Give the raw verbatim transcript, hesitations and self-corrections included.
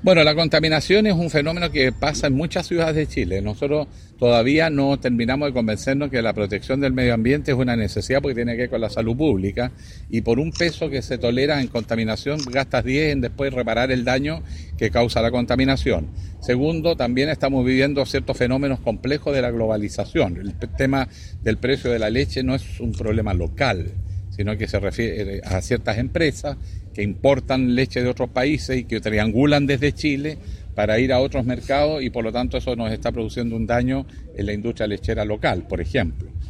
Bueno, la contaminación es un fenómeno que pasa en muchas ciudades de Chile. Nosotros todavía no terminamos de convencernos que la protección del medio ambiente es una necesidad porque tiene que ver con la salud pública, y por un peso que se tolera en contaminación gastas diez en después reparar el daño que causa la contaminación. Segundo, también estamos viviendo ciertos fenómenos complejos de la globalización. El tema del precio de la leche no es un problema local, sino que se refiere a ciertas empresas que importan leche de otros países y que triangulan desde Chile para ir a otros mercados, y por lo tanto eso nos está produciendo un daño en la industria lechera local, por ejemplo.